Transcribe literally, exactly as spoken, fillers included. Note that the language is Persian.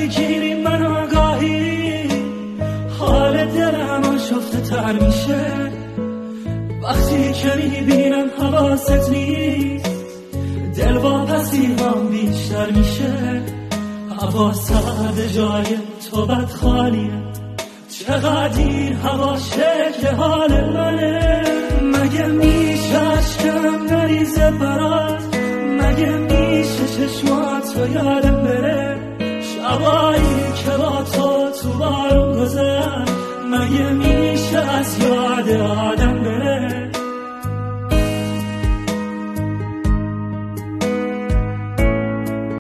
میگیری من آگاهی، حال دلم آشفته تر میشه وقتی که میبینم حواست نیست. دل واپسی هم بیشتر میشه، هوا سرد جای تو بد خالیه. چقدر این هوا شکل حال منه، مگه میشه عشقم نریزه برات، مگه میشه چشمات رو یادم بره شبایی که با تو تو بارون گذشت، مگه میشه